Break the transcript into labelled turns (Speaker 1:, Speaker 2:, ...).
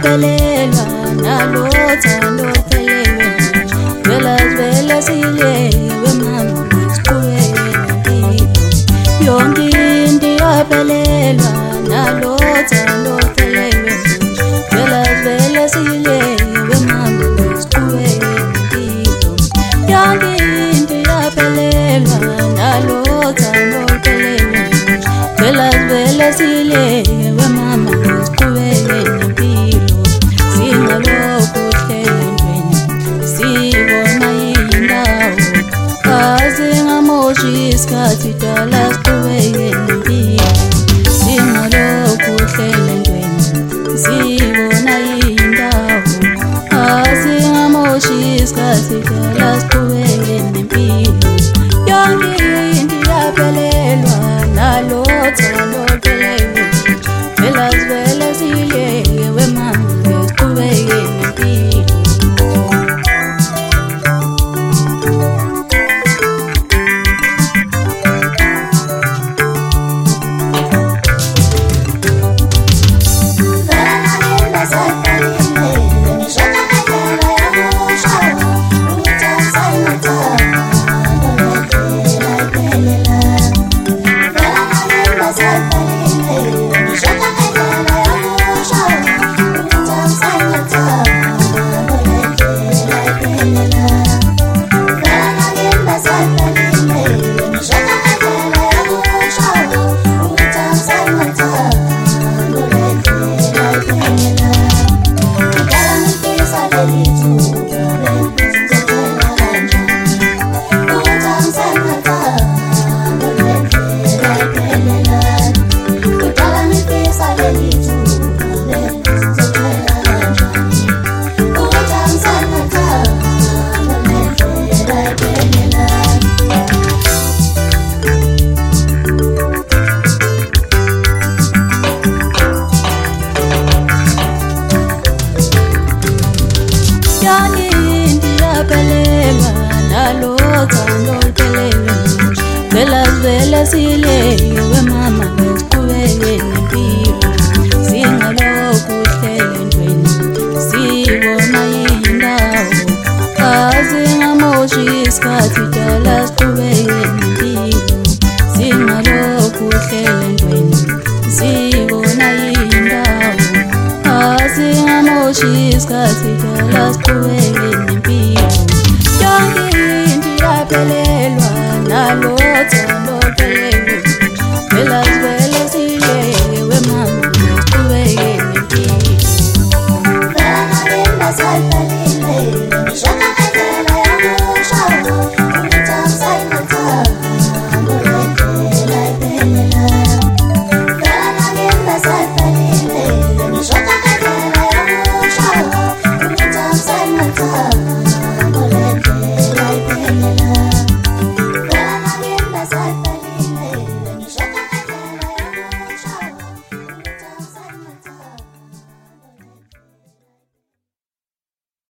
Speaker 1: ndiyaphelelwa nalo thando luphelelwe vela sivele silewe mama siqhubeke nempilo yonke ndiyaphelelwa nalo thando luphelelwe vela sivele silewe mama siqhubeke nempilo yonke ndiyaphelelwa nalo thando luphelelwe vela sivele silewe mama siqhubeke nempilo singalokhu hlelendweni sibona indawo asingamoshi isikhathi dala siqhubeke nempilo singalokhu hlelendweni sibona indawo asingamoshi isikhathi dala siqhubeke nempilo yonke into iyaphelelwa nalo thando luphelelwe vela sivele silewe mama siqhubeke nempilo yonke into iyaphelelwa nalo thando luphelelwe vela sivele silewe mama siqhubeke nempilo singalokhu hlelendweni sibona indawo asingamoshi isikhathi dala siqhubeke nempilo singalokhu hlelendweni sibona indawo asingamoshi isikhathi dala siqhubeke